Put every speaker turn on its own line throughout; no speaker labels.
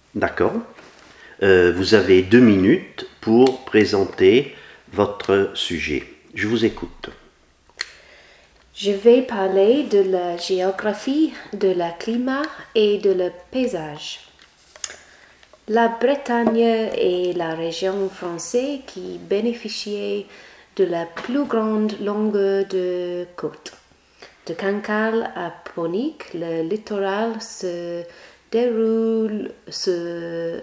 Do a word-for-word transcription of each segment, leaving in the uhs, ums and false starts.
D'accord. Euh, vous avez deux minutes pour présenter votre sujet. Je vous écoute.
Je vais parler de la géographie, de la climat et de le paysage. La Bretagne est la région française qui bénéficiait de la plus grande longueur de côte. De Cancale à Ponique, le littoral se déroule sur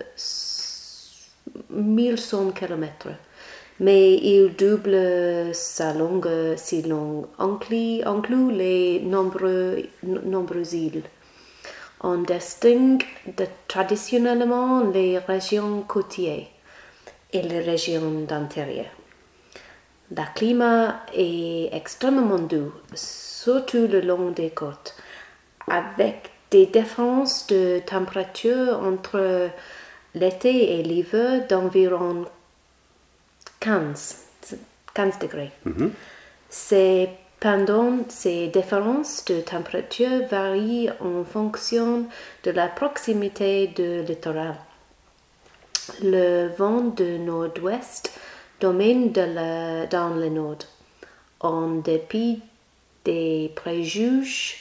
mille cent kilomètres, mais il double sa longueur si l'on inclut, inclut les nombreux, nombreuses îles. On distingue de, traditionnellement les régions côtières et les régions d'intérieur. Le climat est extrêmement doux, surtout le long des côtes, avec des différences de température entre l'été et l'hiver d'environ quinze, quinze degrés. Mm-hmm. Cependant, ces différences de température varient en fonction de la proximité du littoral. Le vent de nord-ouest domine de la, dans le nord. En dépit des préjugés,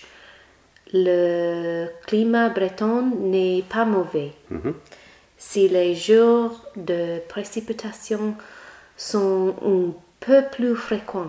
le climat breton n'est pas mauvais. Mm-hmm. Si les jours de précipitation sont un peu plus fréquents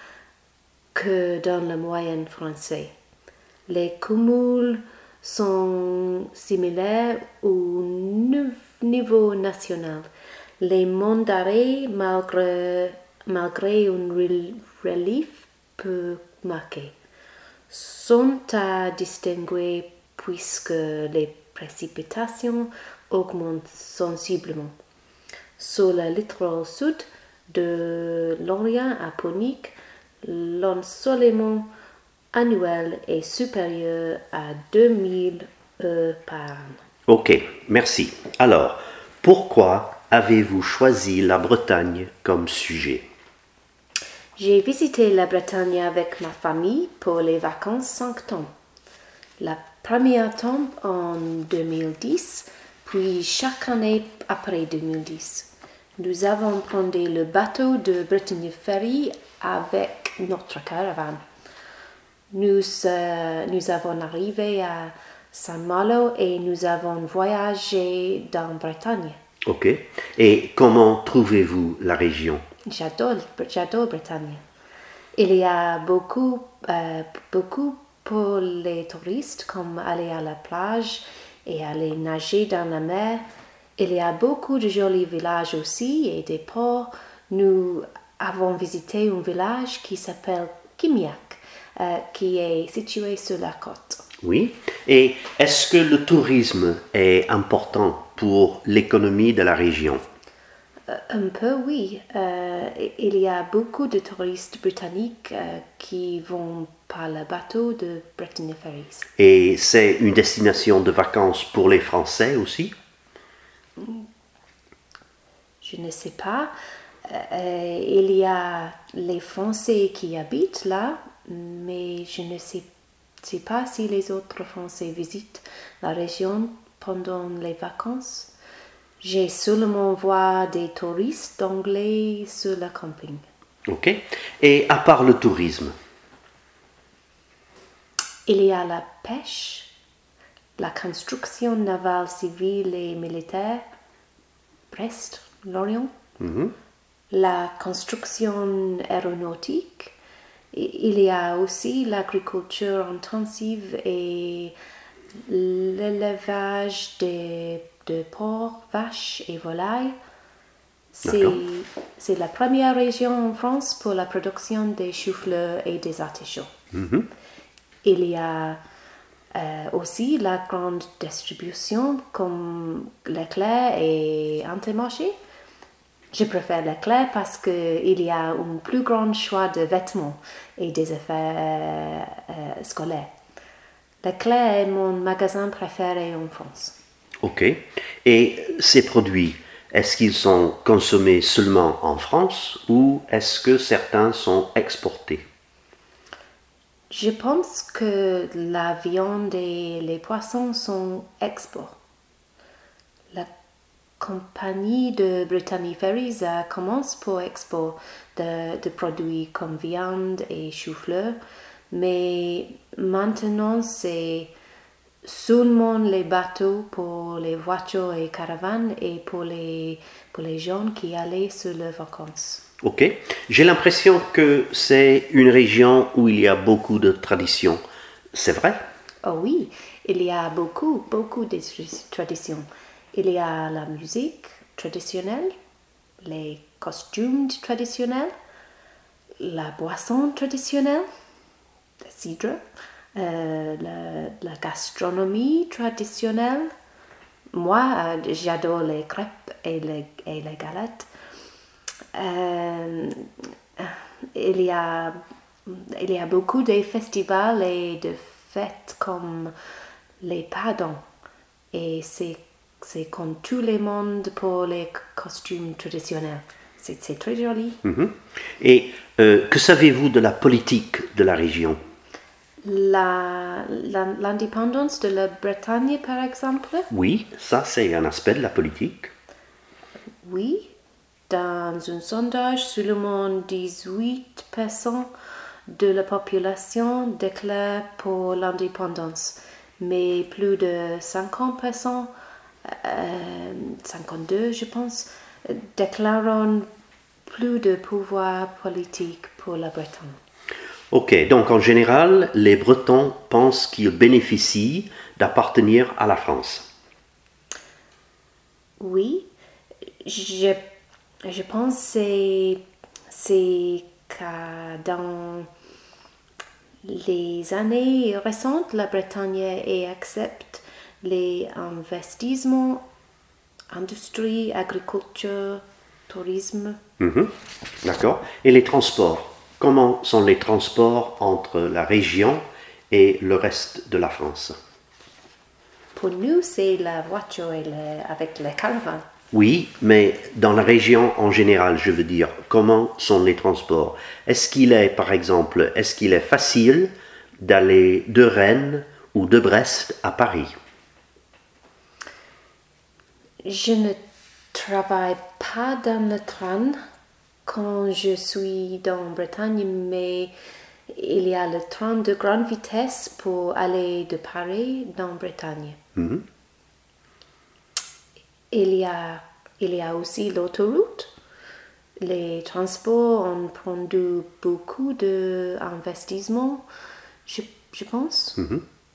que dans la moyenne française, les cumuls sont similaires au niveau national. Les monts d'arrêt, malgré, malgré un relief peu marqué, sont à distinguer puisque les précipitations augmentent sensiblement. Sur le littoral sud de l'Orient à Ponique, l'ensoleillement annuel est supérieur à deux mille heures par an.
Ok, merci. Alors, pourquoi avez-vous choisi la Bretagne comme sujet?
J'ai visité la Bretagne avec ma famille pour les vacances cinq temps. La première tombe en deux mille dix, puis chaque année après deux mille dix. Nous avons pris le bateau de Brittany Ferry avec notre caravane. Nous, euh, nous avons arrivé à Saint-Malo et nous avons voyagé dans Bretagne.
Ok. Et comment trouvez-vous la région?
J'adore, j'adore Bretagne. Il y a beaucoup, euh, beaucoup pour les touristes, comme aller à la plage et aller nager dans la mer. Il y a beaucoup de jolis villages aussi et des ports. Nous avons visité un village qui s'appelle Kimiak, euh, qui est situé sur la côte.
Oui. Et est-ce que le tourisme est important pour l'économie de la région?
Un peu, oui. Euh, il y a beaucoup de touristes britanniques euh, qui vont par le bateau de Brittany Ferries.
Et c'est une destination de vacances pour les Français aussi?
Je ne sais pas. Euh, il y a les Français qui habitent là, mais je ne sais, sais pas si les autres Français visitent la région pendant les vacances. J'ai seulement vu des touristes anglais sur le camping.
Ok. Et à part le tourisme?
Il y a la pêche, la construction navale civile et militaire, Brest, Lorient, mm-hmm. La construction aéronautique. Il y a aussi l'agriculture intensive et l'élevage de, de porcs, vaches et volailles. C'est, c'est la première région en France pour la production des choux-fleurs et des artichauts. Mm-hmm. Il y a euh, aussi la grande distribution comme Leclerc et Intermarché. Je préfère Leclerc parce qu'il y a un plus grand choix de vêtements et des affaires euh, scolaires. Leclerc est mon magasin préféré en France.
Ok. Et ces produits, est-ce qu'ils sont consommés seulement en France ou est-ce que certains sont exportés?
Je pense que la viande et les poissons sont exportés. La compagnie de Brittany Ferries a commencé pour export de, de produits comme viande et chou-fleur, mais maintenant c'est seulement les bateaux pour les voitures et caravanes et pour les, pour les gens qui allaient sur leurs vacances.
Ok. J'ai l'impression que c'est une région où il y a beaucoup de traditions. C'est vrai?
Oh oui, il y a beaucoup, beaucoup de traditions. Il y a la musique traditionnelle, les costumes traditionnels, la boisson traditionnelle, le cidre, euh, la, la gastronomie traditionnelle. Moi, euh, j'adore les crêpes et les, et les galettes. Euh, il, y a, il y a beaucoup de festivals et de fêtes comme les pardons. Et c'est, c'est comme tout le monde pour les costumes traditionnels. C'est, c'est très joli.
Mhm. Et euh, que savez-vous de la politique de la région?
La, la, l'indépendance de la Bretagne, par exemple?
Oui, ça c'est un aspect de la politique.
Oui. Dans un sondage, seulement dix-huit pour cent de la population déclare pour l'indépendance, mais plus de cinquante pour cent, euh, cinquante-deux je pense, déclarent plus de pouvoir politique pour la Bretagne.
Ok, donc en général, les Bretons pensent qu'ils bénéficient d'appartenir à la France.
Oui, je, je pense que c'est, c'est que dans les années récentes, la Bretagne accepte les investissements, industrie, agriculture, tourisme.
Mhm. D'accord. Et les transports? Comment sont les transports entre la région et le reste de la France?
Pour nous, c'est la voiture et le, avec les caravanes.
Oui, mais dans la région en général, je veux dire, comment sont les transports? Est-ce qu'il est, par exemple, est-ce qu'il est facile d'aller de Rennes ou de Brest à Paris?
Je ne travaille pas dans le train quand je suis dans Bretagne, mais il y a le train de grande vitesse pour aller de Paris dans Bretagne.
Mm-hmm.
Il y a, il y a aussi l'autoroute. Les transports ont pris beaucoup d'investissements, je, je pense.
Mm-hmm.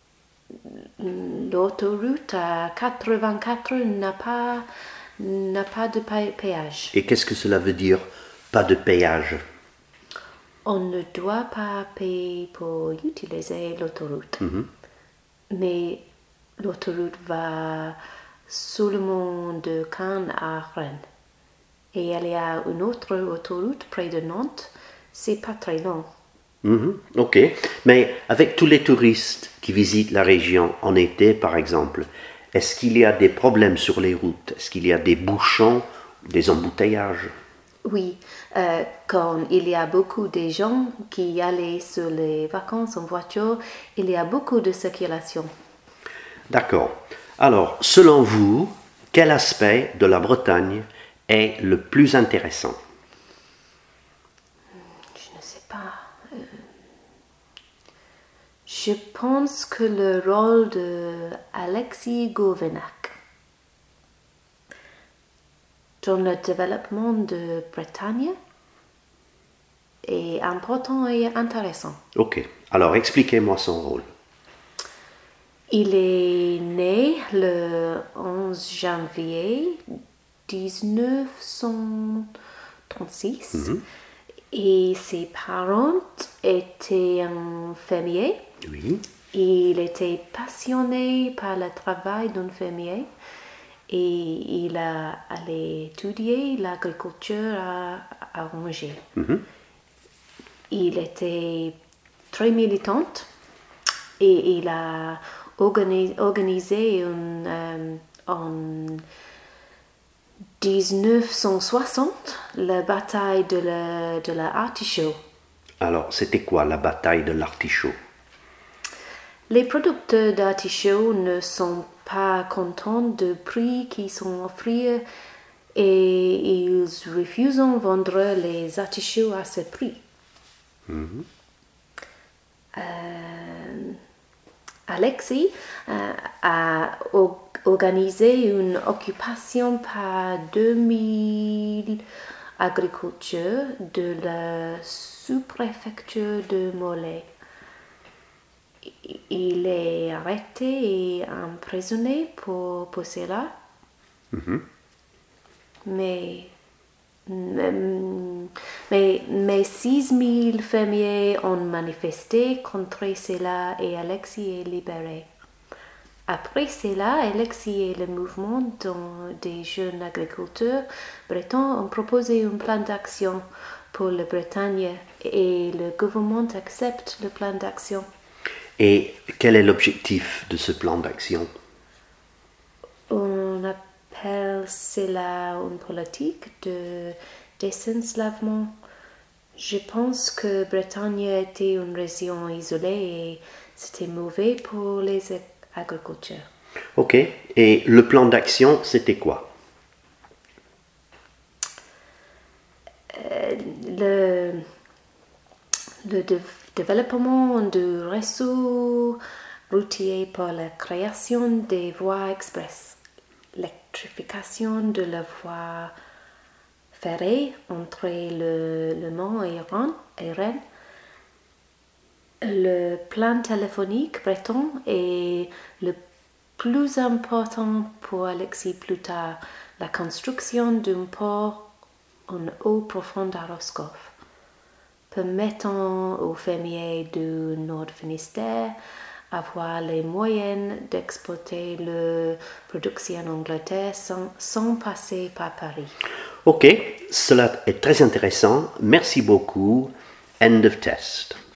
L'autoroute à quatre-vingt-quatre n'a pas, n'a pas de péage.
Et qu'est-ce que cela veut dire, pas de péage?
On ne doit pas payer pour utiliser l'autoroute.
Mm-hmm.
Mais l'autoroute va seulement de Cannes à Rennes. Et il y a une autre autoroute près de Nantes. C'est pas très long.
Mm-hmm. Ok, mais avec tous les touristes qui visitent la région en été, par exemple, est-ce qu'il y a des problèmes sur les routes? Est-ce qu'il y a des bouchons, des embouteillages?
Oui, euh, quand il y a beaucoup de gens qui allaient sur les vacances en voiture, il y a beaucoup de circulation.
D'accord. Alors, selon vous, quel aspect de la Bretagne est le plus intéressant?
Je ne sais pas. Euh, je pense que le rôle de Alexis Gourvenac dans le développement de Bretagne est important et intéressant.
Ok, alors expliquez-moi son rôle.
Il est né le onze janvier dix-neuf cent trente-six mm-hmm. et ses parents étaient infirmiers.
Oui.
Il était passionné par le travail d'un fermier et il a allé étudier l'agriculture à, à Angers. Mm-hmm. Il était très militant et il a organisé, organisé une, euh, en dix-neuf cent soixante la bataille de, la, de l'artichaut.
Alors, c'était quoi la bataille de l'artichaut?
Les producteurs d'artichaut ne sont pas contents du prix qui sont offerts et ils refusent de vendre les artichauts à ce prix.
Mhm.
Euh, Alexis euh, a o- organisé une occupation par deux mille agriculteurs de la sous-préfecture de Mollet. Il est arrêté et emprisonné pour, pour cela.
Mhm.
Mais, mais, mais six mille fermiers ont manifesté contre cela et Alexis est libéré. Après cela, Alexis et le mouvement des jeunes agriculteurs bretons ont proposé un plan d'action pour la Bretagne et le gouvernement accepte le plan d'action.
Et quel est l'objectif de ce plan d'action?
On appelle cela une politique de désenclavement. Je pense que Bretagne était une région isolée et c'était mauvais pour les agriculteurs.
Ok. Et le plan d'action, c'était quoi?
Euh, le le de- développement du réseau routier pour la création des voies express, l'électrification de la voie ferrée entre le, le Mans et Rennes, et Rennes, le plan téléphonique breton est le plus important pour Alexis plus tard, la construction d'un port en eau profonde à Roscoff, permettant aux fermiers du Nord Finistère avoir les moyens d'exporter leur production en Angleterre sans, sans passer par Paris.
Ok, cela est très intéressant. Merci beaucoup. End of test.